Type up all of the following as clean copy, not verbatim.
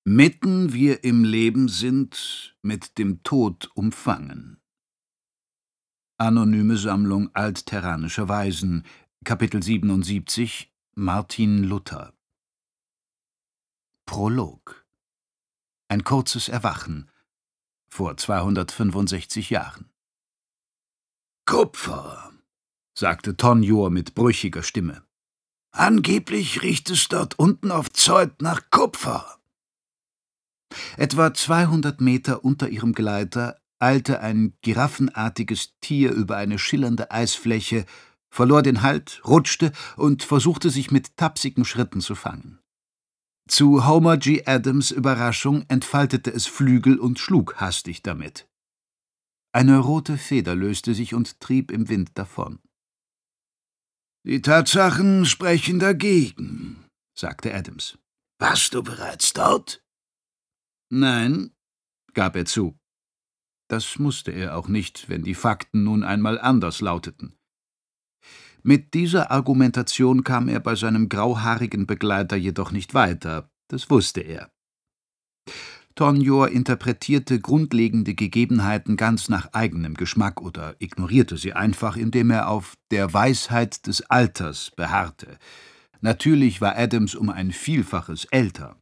Mitten wir im Leben sind, mit dem Tod umfangen. Anonyme Sammlung altterranischer Weisen, Kapitel 77, Martin Luther. Prolog. Ein kurzes Erwachen vor 265 Jahren. »Kupfer«, sagte Tonjur mit brüchiger Stimme. »Angeblich riecht es dort unten auf Zeut nach Kupfer.« Etwa 200 Meter unter ihrem Gleiter eilte ein giraffenartiges Tier über eine schillernde Eisfläche, verlor den Halt, rutschte und versuchte sich mit tapsigen Schritten zu fangen. Zu Homer G. Adams' Überraschung entfaltete es Flügel und schlug hastig damit. Eine rote Feder löste sich und trieb im Wind davon. »Die Tatsachen sprechen dagegen«, sagte Adams. »Warst du bereits dort?« »Nein«, gab er zu. Das musste er auch nicht, wenn die Fakten nun einmal anders lauteten. Mit dieser Argumentation kam er bei seinem grauhaarigen Begleiter jedoch nicht weiter, das wusste er. Tonjur interpretierte grundlegende Gegebenheiten ganz nach eigenem Geschmack oder ignorierte sie einfach, indem er auf der Weisheit des Alters beharrte. Natürlich war Adams um ein Vielfaches älter.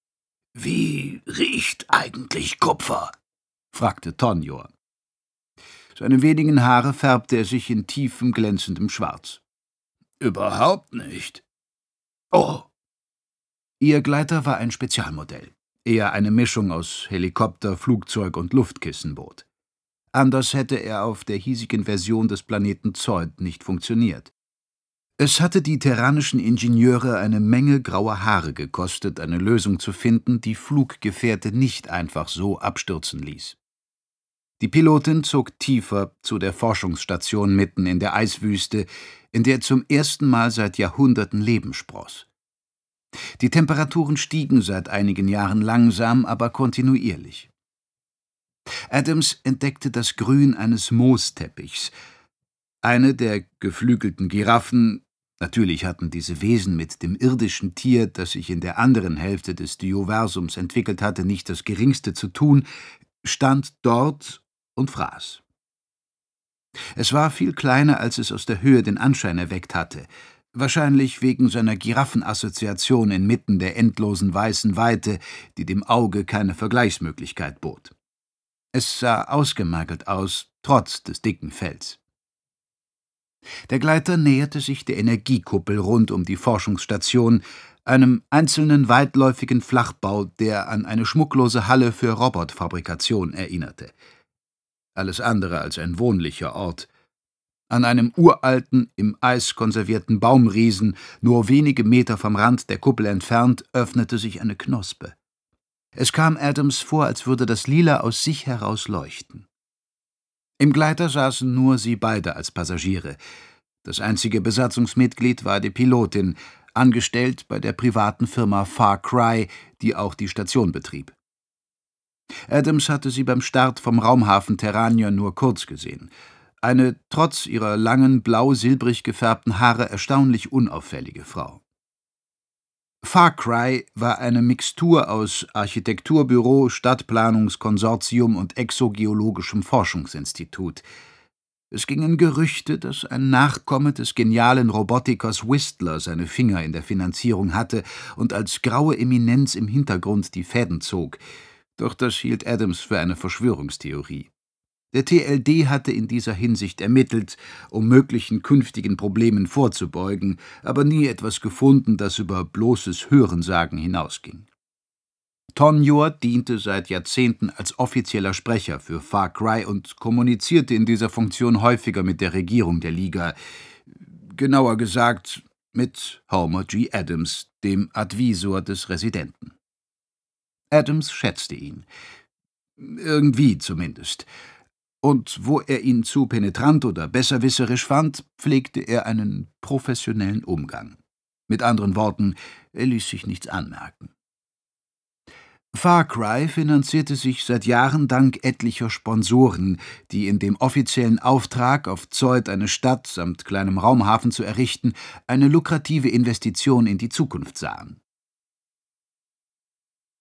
»Wie riecht eigentlich Kupfer?« fragte Tonjur. Seine wenigen Haare färbte er sich in tiefem, glänzendem Schwarz. »Überhaupt nicht.« »Oh!« Ihr Gleiter war ein Spezialmodell, eher eine Mischung aus Helikopter, Flugzeug und Luftkissenboot. Anders hätte er auf der hiesigen Version des Planeten Zeut nicht funktioniert. Es hatte die terranischen Ingenieure eine Menge grauer Haare gekostet, eine Lösung zu finden, die Fluggefährte nicht einfach so abstürzen ließ. Die Pilotin zog tiefer zu der Forschungsstation mitten in der Eiswüste, in der zum ersten Mal seit Jahrhunderten Leben spross. Die Temperaturen stiegen seit einigen Jahren langsam, aber kontinuierlich. Adams entdeckte das Grün eines Moosteppichs. Eine der geflügelten Giraffen, natürlich hatten diese Wesen mit dem irdischen Tier, das sich in der anderen Hälfte des Dioversums entwickelt hatte, nicht das Geringste zu tun, stand dort und fraß. Es war viel kleiner, als es aus der Höhe den Anschein erweckt hatte, wahrscheinlich wegen seiner Giraffenassoziation inmitten der endlosen weißen Weite, die dem Auge keine Vergleichsmöglichkeit bot. Es sah ausgemergelt aus, trotz des dicken Fells. Der Gleiter näherte sich der Energiekuppel rund um die Forschungsstation, einem einzelnen weitläufigen Flachbau, der an eine schmucklose Halle für Robotfabrikation erinnerte. Alles andere als ein wohnlicher Ort. An einem uralten, im Eis konservierten Baumriesen, nur wenige Meter vom Rand der Kuppel entfernt, öffnete sich eine Knospe. Es kam Adams vor, als würde das Lila aus sich heraus leuchten. Im Gleiter saßen nur sie beide als Passagiere. Das einzige Besatzungsmitglied war die Pilotin, angestellt bei der privaten Firma Far Cry, die auch die Station betrieb. Adams hatte sie beim Start vom Raumhafen Terrania nur kurz gesehen. Eine trotz ihrer langen, blau-silbrig gefärbten Haare erstaunlich unauffällige Frau. Far Cry war eine Mixtur aus Architekturbüro, Stadtplanungskonsortium und exogeologischem Forschungsinstitut. Es gingen Gerüchte, dass ein Nachkomme des genialen Robotikers Whistler seine Finger in der Finanzierung hatte und als graue Eminenz im Hintergrund die Fäden zog. Doch das hielt Adams für eine Verschwörungstheorie. Der TLD hatte in dieser Hinsicht ermittelt, um möglichen künftigen Problemen vorzubeugen, aber nie etwas gefunden, das über bloßes Hörensagen hinausging. Tonjur diente seit Jahrzehnten als offizieller Sprecher für Far Cry und kommunizierte in dieser Funktion häufiger mit der Regierung der Liga, genauer gesagt mit Homer G. Adams, dem Advisor des Residenten. Adams schätzte ihn. Irgendwie zumindest. Und wo er ihn zu penetrant oder besserwisserisch fand, pflegte er einen professionellen Umgang. Mit anderen Worten, er ließ sich nichts anmerken. Far Cry finanzierte sich seit Jahren dank etlicher Sponsoren, die in dem offiziellen Auftrag, auf Zeut eine Stadt samt kleinem Raumhafen zu errichten, eine lukrative Investition in die Zukunft sahen.